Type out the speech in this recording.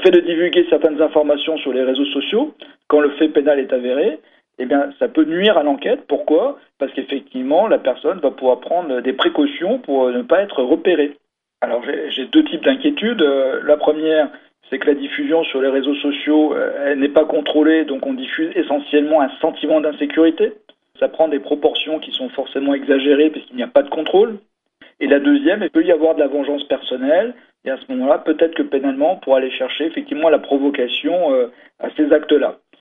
fait de divulguer certaines informations sur les réseaux sociaux, quand le fait pénal est avéré, eh bien, ça peut nuire à l'enquête. Pourquoi ? Parce qu'effectivement, la personne va pouvoir prendre des précautions pour ne pas être repérée. Alors, j'ai deux types d'inquiétudes. La première, c'est que la diffusion sur les réseaux sociaux, elle n'est pas contrôlée, donc on diffuse essentiellement un sentiment d'insécurité. Ça prend des proportions qui sont forcément exagérées parce qu'il n'y a pas de contrôle. Et la deuxième, il peut y avoir de la vengeance personnelle, et à ce moment-là, peut-être que pénalement, on pourra aller chercher effectivement la provocation à ces actes-là.